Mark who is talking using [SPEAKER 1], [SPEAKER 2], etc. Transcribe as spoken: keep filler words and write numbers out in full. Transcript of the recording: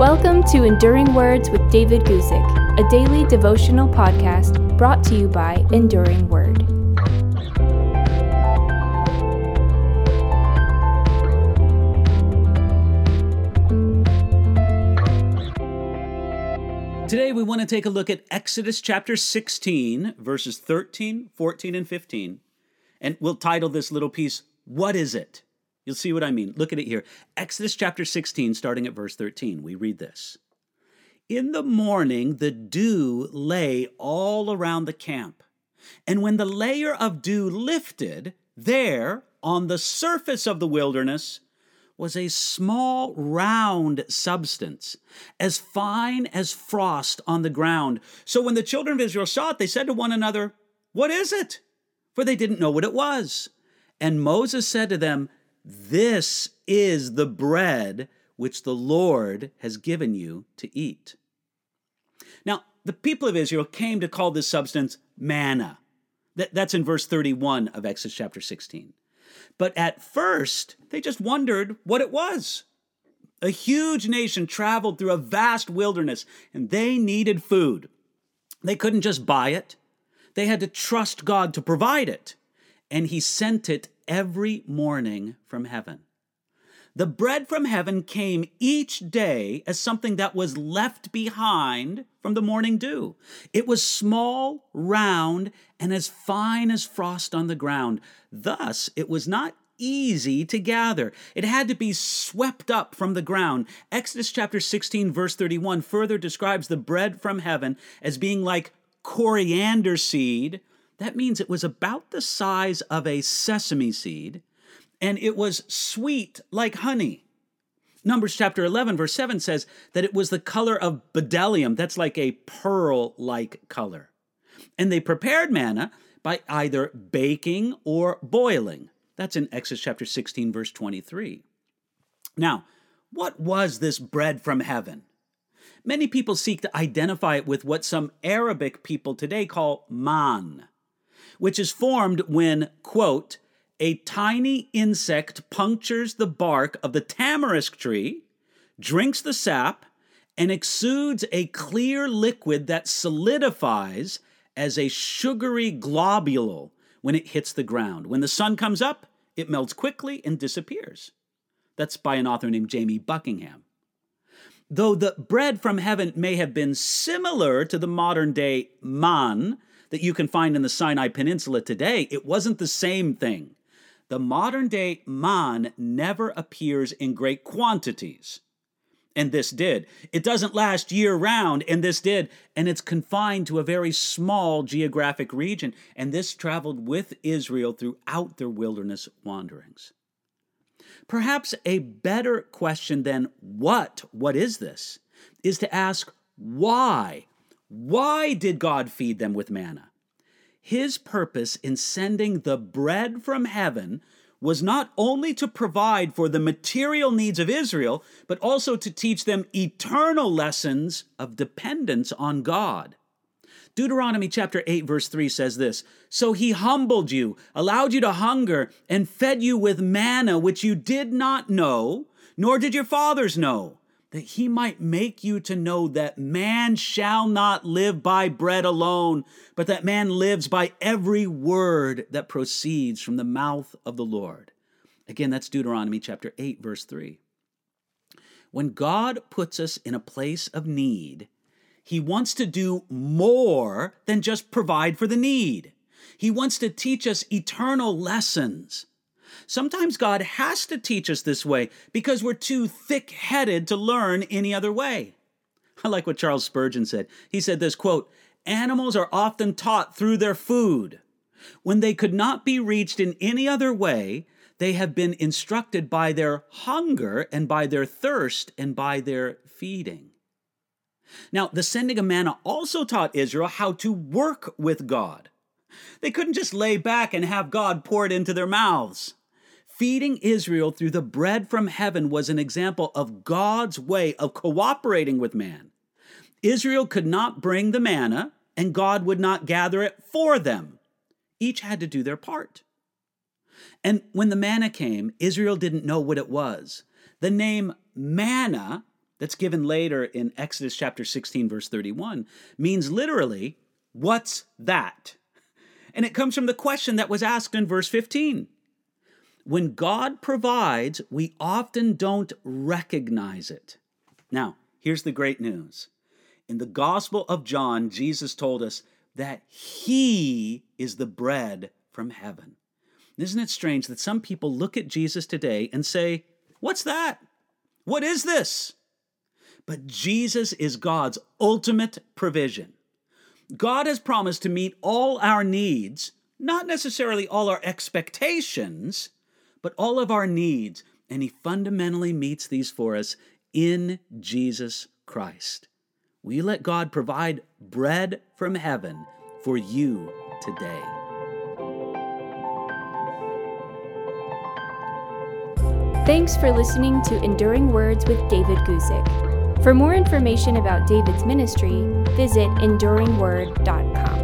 [SPEAKER 1] Welcome to Enduring Words with David Guzik, a daily devotional podcast brought to you by Enduring Word.
[SPEAKER 2] Today we want to take a look at Exodus chapter sixteen, verses thirteen, fourteen, and fifteen. And we'll title this little piece, What is it? You'll see what I mean. Look at it here. Exodus chapter sixteen, starting at verse thirteen. We read this. In the morning, the dew lay all around the camp. And when the layer of dew lifted, there, on the surface of the wilderness, was a small round substance, as fine as frost on the ground. So when the children of Israel saw it, they said to one another, What is it? For they didn't know what it was. And Moses said to them, This is the bread which the Lord has given you to eat. Now, the people of Israel came to call this substance manna. That, that's in verse thirty-one of Exodus chapter sixteen. But at first, they just wondered what it was. A huge nation traveled through a vast wilderness, and they needed food. They couldn't just buy it. They had to trust God to provide it. And he sent it every morning from heaven. The bread from heaven came each day as something that was left behind from the morning dew. It was small, round, and as fine as frost on the ground. Thus, it was not easy to gather. It had to be swept up from the ground. Exodus chapter sixteen, verse thirty-one further describes the bread from heaven as being like coriander seed. That means it was about the size of a sesame seed, and it was sweet like honey. Numbers chapter eleven, verse seven says that it was the color of bdellium. That's like a pearl-like color. And they prepared manna by either baking or boiling. That's in Exodus chapter sixteen, verse twenty-three. Now, what was this bread from heaven? Many people seek to identify it with what some Arabic people today call man, which is formed when, quote, a tiny insect punctures the bark of the tamarisk tree, drinks the sap, and exudes a clear liquid that solidifies as a sugary globule when it hits the ground. When the sun comes up, it melts quickly and disappears. That's by an author named Jamie Buckingham. Though the bread from heaven may have been similar to the modern-day man that you can find in the Sinai Peninsula today, it wasn't the same thing. The modern-day man never appears in great quantities, and this did. It doesn't last year-round, and this did, and it's confined to a very small geographic region, and this traveled with Israel throughout their wilderness wanderings. Perhaps a better question than what, what is this, is to ask why. Why did God feed them with manna? His purpose in sending the bread from heaven was not only to provide for the material needs of Israel, but also to teach them eternal lessons of dependence on God. Deuteronomy chapter eight, verse three says this, So he humbled you, allowed you to hunger, and fed you with manna, which you did not know, nor did your fathers know, that he might make you to know that man shall not live by bread alone, but that man lives by every word that proceeds from the mouth of the Lord. Again, that's Deuteronomy chapter eight, verse three. When God puts us in a place of need, he wants to do more than just provide for the need. He wants to teach us eternal lessons. Sometimes God has to teach us this way because we're too thick-headed to learn any other way. I like what Charles Spurgeon said. He said this, quote, Animals are often taught through their food. When they could not be reached in any other way, they have been instructed by their hunger and by their thirst and by their feeding. Now, the sending of manna also taught Israel how to work with God. They couldn't just lay back and have God pour it into their mouths. Feeding Israel through the bread from heaven was an example of God's way of cooperating with man. Israel could not bring the manna, and God would not gather it for them. Each had to do their part. And when the manna came, Israel didn't know what it was. The name manna that's given later in Exodus chapter sixteen, verse thirty-one, means literally, what's that? And it comes from the question that was asked in verse fifteen. When God provides, we often don't recognize it. Now, here's the great news. In the Gospel of John, Jesus told us that He is the bread from heaven. Isn't it strange that some people look at Jesus today and say, what's that? What is this? But Jesus is God's ultimate provision. God has promised to meet all our needs, not necessarily all our expectations, but all of our needs, and He fundamentally meets these for us in Jesus Christ. Will you let God provide bread from heaven for you today?
[SPEAKER 1] Thanks for listening to Enduring Words with David Guzik. For more information about David's ministry, visit enduring word dot com.